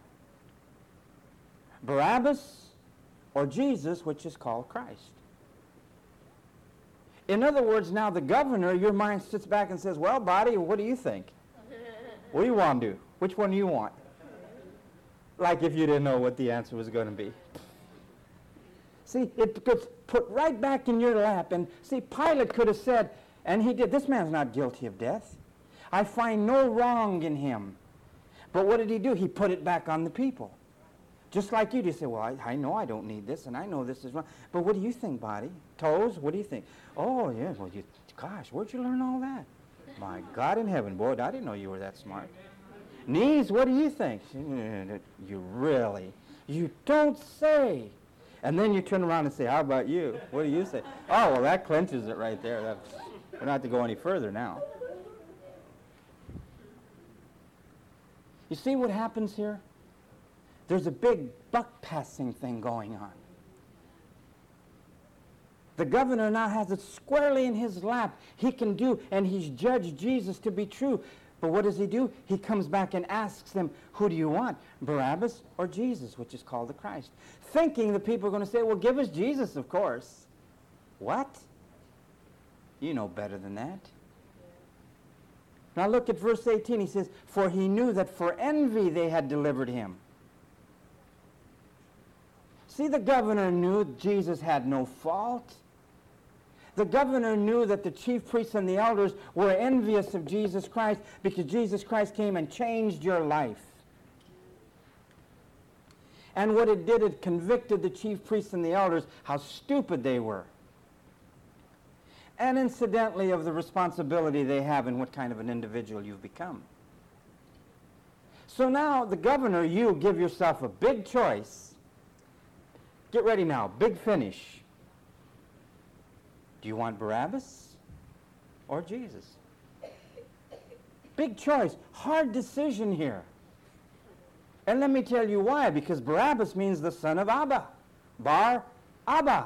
S1: Barabbas or Jesus, which is called Christ? In other words, now the governor, your mind sits back and says, well, body, what do you think? What do you want to do? Which one do you want? Like if you didn't know what the answer was going to be. See, it gets put right back in your lap. And see, Pilate could have said, and he did, this man's not guilty of death. I find no wrong in him. But what did he do? He put it back on the people. Just like you say, well, I know I don't need this, and I know this is wrong. But what do you think, body? Toes, what do you think? Oh, yeah, well, gosh, where'd you learn all that? My God in heaven, boy, I didn't know you were that smart. Knees, what do you think? You really? You don't say. And then you turn around and say, how about you? What do you say? Oh, well, that clinches it right there. We don't have to go any further now. You see what happens here? There's a big buck-passing thing going on. The governor now has it squarely in his lap. He can do, and he's judged Jesus to be true. But what does he do? He comes back and asks them, who do you want, Barabbas or Jesus, which is called the Christ? Thinking the people are going to say, well, give us Jesus, of course. What? You know better than that. Now look at verse 18. He says, for he knew that for envy they had delivered him. See, the governor knew Jesus had no fault. The governor knew that the chief priests and the elders were envious of Jesus Christ because Jesus Christ came and changed your life. And what it did, it convicted the chief priests and the elders how stupid they were. And incidentally, of the responsibility they have in what kind of an individual you've become. So now, the governor, you give yourself a big choice. Get ready now, big finish. Do you want Barabbas or Jesus? Big choice, hard decision here. And let me tell you why, because Barabbas means the son of Abba. Bar Abba.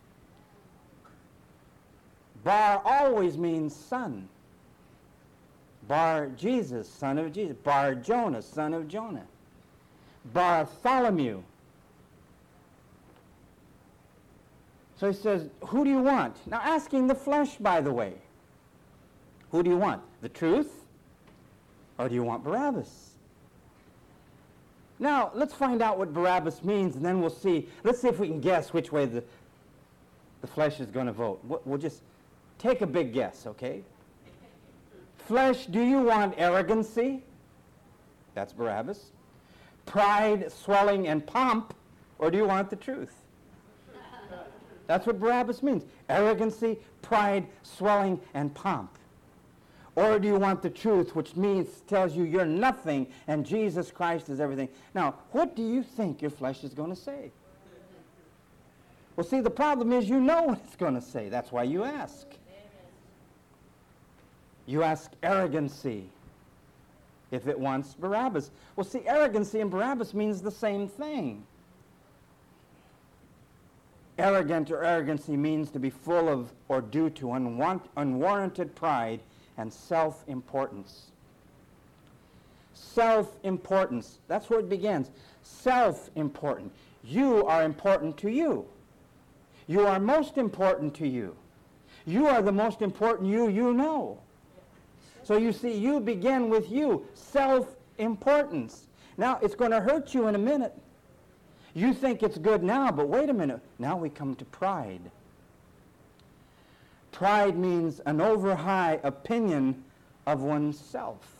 S1: Bar always means son. Bar Jesus, son of Jesus. Bar Jonah, son of Jonah. Bartholomew. So he says, who do you want? Now asking the flesh, by the way. Who do you want? The truth? Or do you want Barabbas? Now, let's find out what Barabbas means, and then we'll see. Let's see if we can guess which way the flesh is going to vote. We'll just take a big guess, okay? Flesh, do you want arrogancy? That's Barabbas. Pride, swelling, and pomp, or do you want the truth? That's what Barabbas means. Arrogancy, pride, swelling, and pomp. Or do you want the truth, which tells you you're nothing and Jesus Christ is everything? Now, what do you think your flesh is going to say? Well, see, the problem is you know what it's going to say. That's why you ask. You ask arrogancy if it wants Barabbas. Well, see, arrogancy and Barabbas means the same thing. Arrogant or arrogancy means to be full of or due to unwarranted pride and self-importance. Self-importance. That's where it begins. Self-important. You are important to you. You are most important to you. You are the most important you know. So you see, you begin with you, self-importance. Now, it's going to hurt you in a minute. You think it's good now, but wait a minute. Now we come to pride. Pride means an over-high opinion of oneself.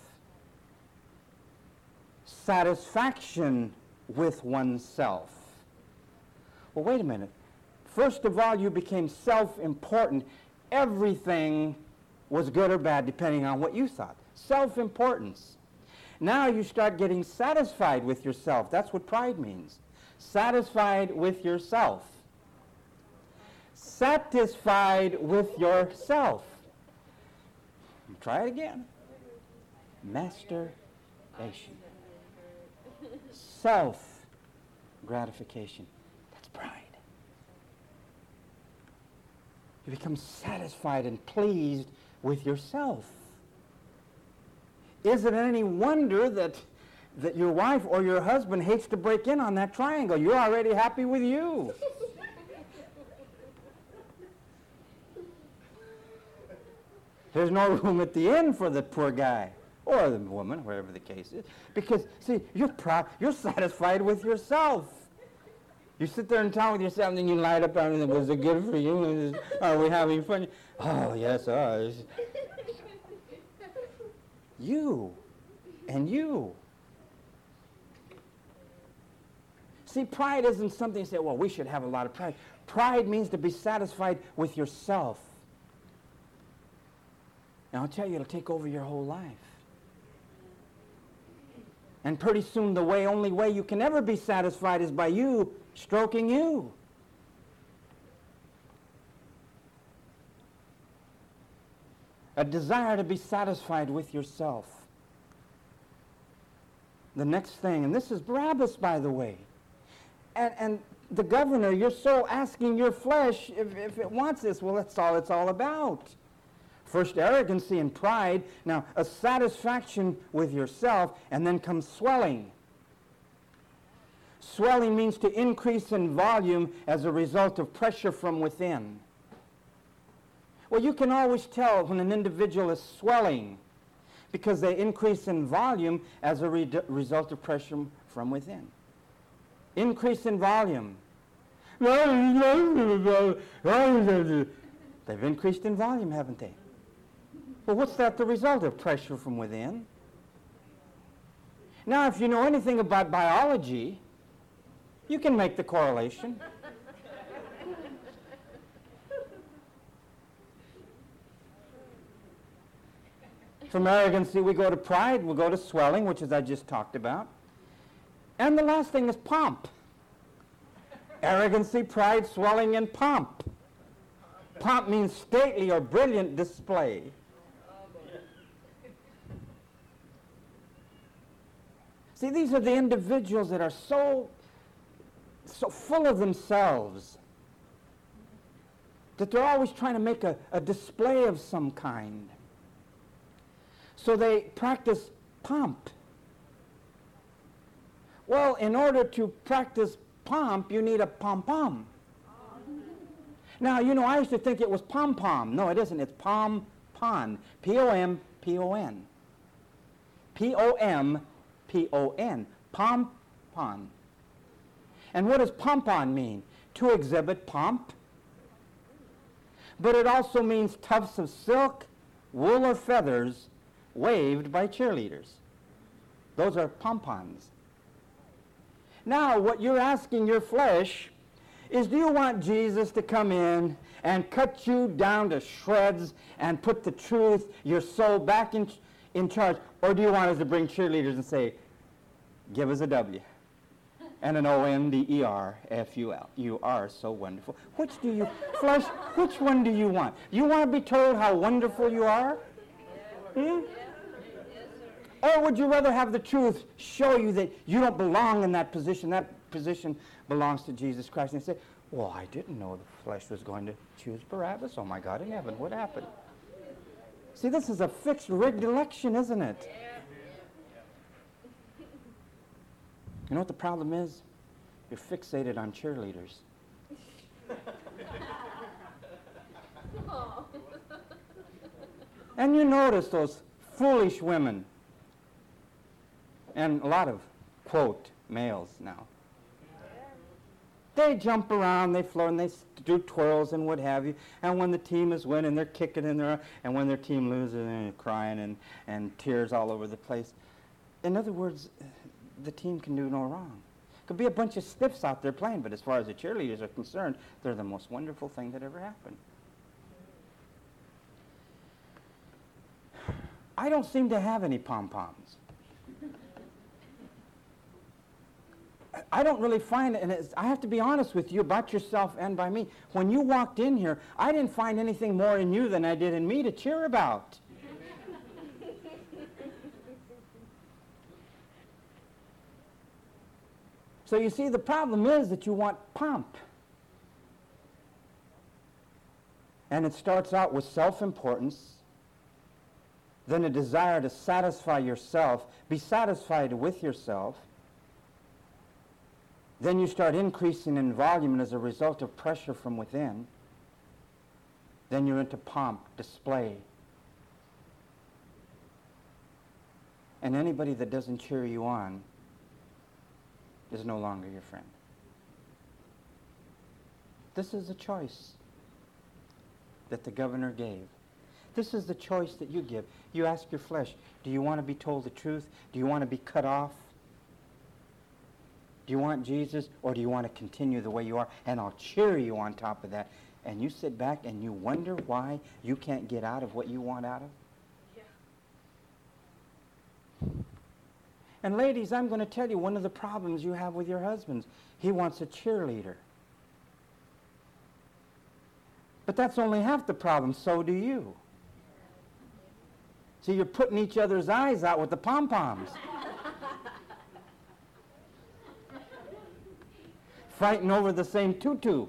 S1: Satisfaction with oneself. Well, wait a minute. First of all, you became self-important. Everything was good or bad depending on what you thought. Self-importance. Now you start getting satisfied with yourself. That's what pride means. Satisfied with yourself. Satisfied with yourself. Try it again. Masturbation. Self-gratification. That's pride. You become satisfied and pleased with yourself. Is it any wonder that your wife or your husband hates to break in on that triangle? You're already happy with you. There's no room at the end for the poor guy or the woman, wherever the case is. Because, see, you're proud, you're satisfied with yourself. You sit there and talk with yourself, and then you light up and was it good for you? Are we having fun? Oh, yes, you and you. See, pride isn't something you say, well, we should have a lot of pride. Pride means to be satisfied with yourself. Now, I'll tell you, it'll take over your whole life. And pretty soon, the only way you can ever be satisfied is by you stroking you. A desire to be satisfied with yourself. The next thing, and this is Barabbas, by the way. And the governor, you're so asking your flesh if it wants this. Well, that's all it's all about. First, arrogancy and pride. Now, a satisfaction with yourself, and then comes swelling. Swelling means to increase in volume as a result of pressure from within. Well, you can always tell when an individual is swelling because they increase in volume as a result of pressure from within. Increase in volume. They've increased in volume, haven't they? Well, what's that the result of? Pressure from within. Now, if you know anything about biology, you can make the correlation. From arrogancy, we go to pride, we go to swelling, which as I just talked about. And the last thing is pomp. Arrogancy, pride, swelling, and pomp. Pomp means stately or brilliant display. See, these are the individuals that are so full of themselves that they're always trying to make a display of some kind. So they practice pomp. Well, in order to practice pomp, you need a pom-pom. Now, you know, I used to think it was pom-pom. No, it isn't. It's pom-pon. P-O-M-P-O-N. P-O-M-P-O-N. Pom-pon. And what does pom-pon mean? To exhibit pomp. But it also means tufts of silk, wool, or feathers waved by cheerleaders. Those are pompons. Now, what you're asking your flesh is, do you want Jesus to come in and cut you down to shreds and put the truth, your soul, back in charge? Or do you want us to bring cheerleaders and say, give us a W and an O-N-D-E-R-F-U-L. You are so wonderful. Which do you, flesh, which one do you want? You want to be told how wonderful you are? Hmm? Or would you rather have the truth show you that you don't belong in that position belongs to Jesus Christ? And say, well, I didn't know the flesh was going to choose Barabbas. Oh, my God in heaven, what happened? See, this is a fixed, rigged election, isn't it? You know what the problem is? You're fixated on cheerleaders. And you notice those foolish women, and a lot of, quote, males now. They jump around, they float, and they do twirls and what have you. And when the team is winning, they're kicking in there. And when their team loses, they're crying and tears all over the place. In other words, the team can do no wrong. Could be a bunch of stiffs out there playing, but as far as the cheerleaders are concerned, they're the most wonderful thing that ever happened. I don't seem to have any pom-poms. I don't really find it, and I have to be honest with you about yourself and by me. When you walked in here, I didn't find anything more in you than I did in me to cheer about. So you see, the problem is that you want pomp. And it starts out with self-importance, then a desire to satisfy yourself, be satisfied with yourself. Then you start increasing in volume as a result of pressure from within. Then you're into pomp, display. And anybody that doesn't cheer you on is no longer your friend. This is a choice that the governor gave. This is the choice that you give. You ask your flesh, do you want to be told the truth? Do you want to be cut off? Do you want Jesus, or do you want to continue the way you are? And I'll cheer you on top of that. And you sit back and you wonder why you can't get out of what you want out of? Yeah. And ladies, I'm going to tell you one of the problems you have with your husbands. He wants a cheerleader. But that's only half the problem. So do you. See, you're putting each other's eyes out with the pom-poms. Fighting over the same tutu.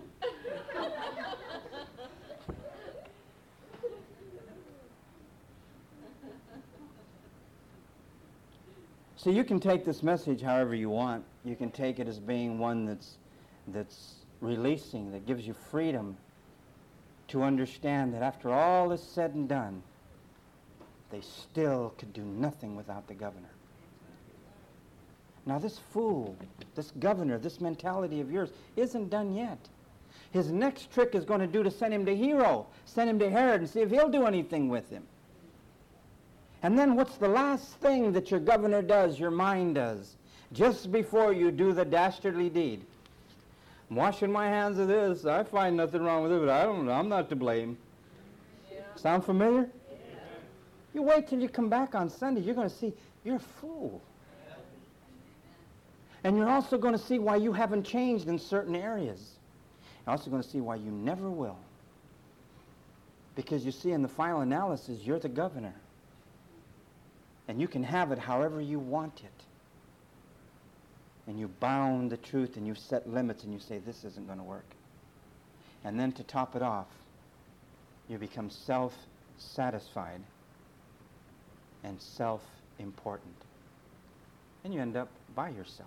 S1: So you can take this message however you want. You can take it as being one that's releasing, that gives you freedom to understand that after all is said and done, they still could do nothing without the governor. Now this fool, this governor, this mentality of yours isn't done yet. His next trick is going to do to send him to Hero, send him to Herod, and see if he'll do anything with him. And then what's the last thing that your governor does, your mind does, just before you do the dastardly deed? I'm washing my hands of this. I find nothing wrong with it, but I don't know. I'm not to blame. Yeah. Sound familiar? Yeah. You wait till you come back on Sunday. You're going to see you're a fool. And you're also going to see why you haven't changed in certain areas. You're also going to see why you never will. Because you see, in the final analysis, you're the governor. And you can have it however you want it. And you bound the truth and you set limits and you say, this isn't going to work. And then to top it off, you become self-satisfied and self-important. And you end up by yourself.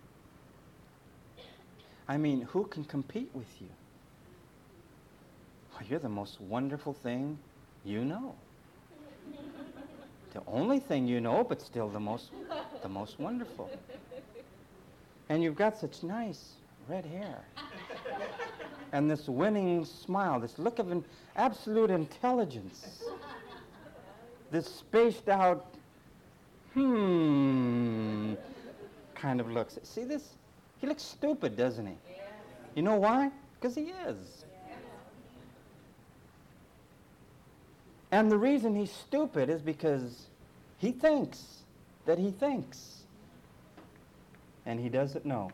S1: I mean, who can compete with you? Well, you're the most wonderful thing you know. The only thing you know, but still the most wonderful. And you've got such nice red hair. And this winning smile, this look of absolute intelligence. This spaced out, kind of looks. See this? He looks stupid, doesn't he? Yeah. You know why? Because he is. Yeah. And the reason he's stupid is because he thinks that he thinks. And he doesn't know.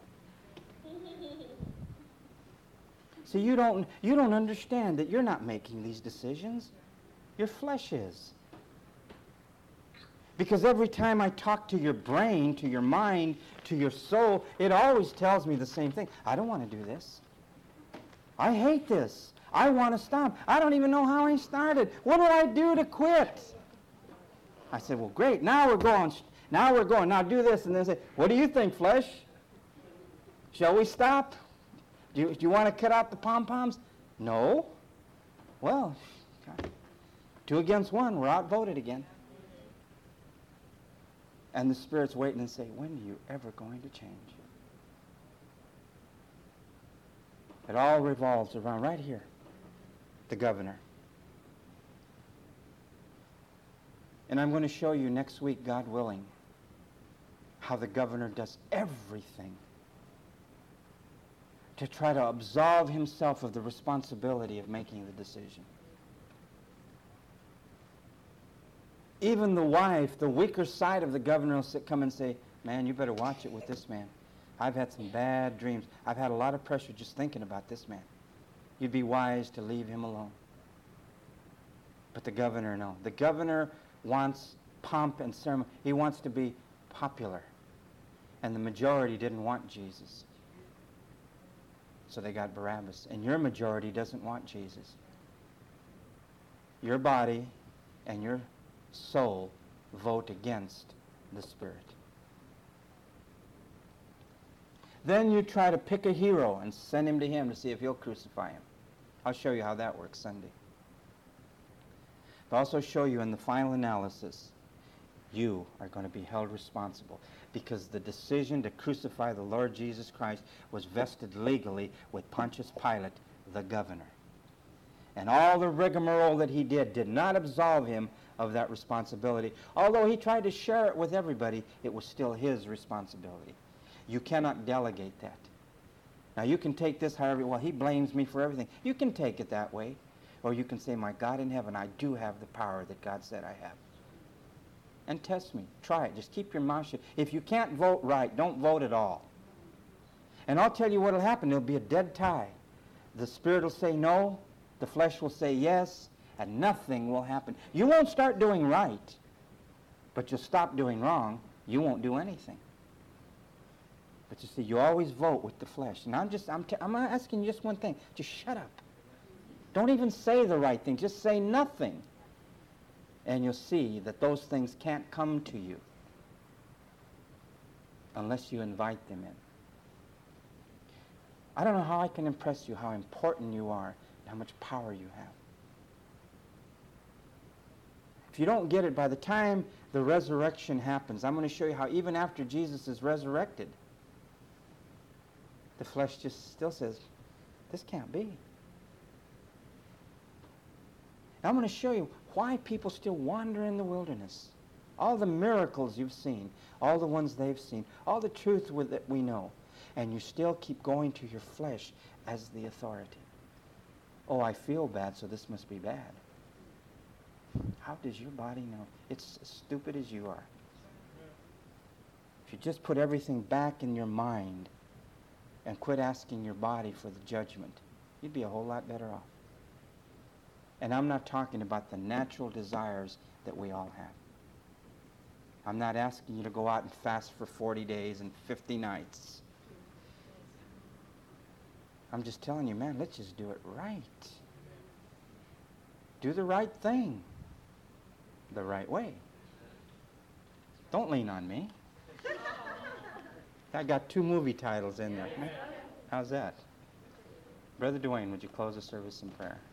S1: See, you don't understand that you're not making these decisions. Your flesh is. Because every time I talk to your brain, to your mind, to your soul, it always tells me the same thing. I don't want to do this. I hate this. I want to stop. I don't even know how I started. What do I do to quit? I said, well, great. Now we're going. Now do this. And then say, what do you think, flesh? Shall we stop? Do you want to cut out the pom-poms? No. Well, 2 against 1. We're outvoted again. And the Spirit's waiting and say, when are you ever going to change? It all revolves around right here, the governor. And I'm going to show you next week, God willing, how the governor does everything to try to absolve himself of the responsibility of making the decision. Even the wife, the weaker side of the governor, will come and say, man, you better watch it with this man. I've had some bad dreams. I've had a lot of pressure just thinking about this man. You'd be wise to leave him alone. But the governor, no. The governor wants pomp and ceremony. He wants to be popular. And the majority didn't want Jesus. So they got Barabbas. And your majority doesn't want Jesus. Your body and your soul vote against the Spirit. Then you try to pick a hero and send him to him to see if he'll crucify him. I'll show you how that works Sunday. I'll also show you in the final analysis, you are going to be held responsible because the decision to crucify the Lord Jesus Christ was vested legally with Pontius Pilate, the governor. And all the rigmarole that he did not absolve him of that responsibility. Although he tried to share it with everybody, it was still his responsibility. You cannot delegate that. Now you can take this however, well, he blames me for everything. You can take it that way. Or you can say, my God in heaven, I do have the power that God said I have. And test me. Try it. Just keep your mouth shut. If you can't vote right, don't vote at all. And I'll tell you what will happen. There'll be a dead tie. The Spirit will say no. The flesh will say yes. And nothing will happen. You won't start doing right. But you'll stop doing wrong. You won't do anything. But you see, you always vote with the flesh. And I'm asking you just one thing. Just shut up. Don't even say the right thing. Just say nothing. And you'll see that those things can't come to you unless you invite them in. I don't know how I can impress you how important you are and how much power you have. If you don't get it, by the time the resurrection happens, I'm going to show you how even after Jesus is resurrected, the flesh just still says, this can't be. Now I'm going to show you why people still wander in the wilderness. All the miracles you've seen, all the ones they've seen, all the truth that we know, and you still keep going to your flesh as the authority. Oh, I feel bad, so this must be bad. How does your body know? It's as stupid as you are. If you just put everything back in your mind and quit asking your body for the judgment, you'd be a whole lot better off. And I'm not talking about the natural desires that we all have. I'm not asking you to go out and fast for 40 days and 50 nights. I'm just telling you, man, let's just do it right. Do the right thing the right way. Don't lean on me. I got 2 movie titles in there. How's that? Brother Dwayne, would you close the service in prayer?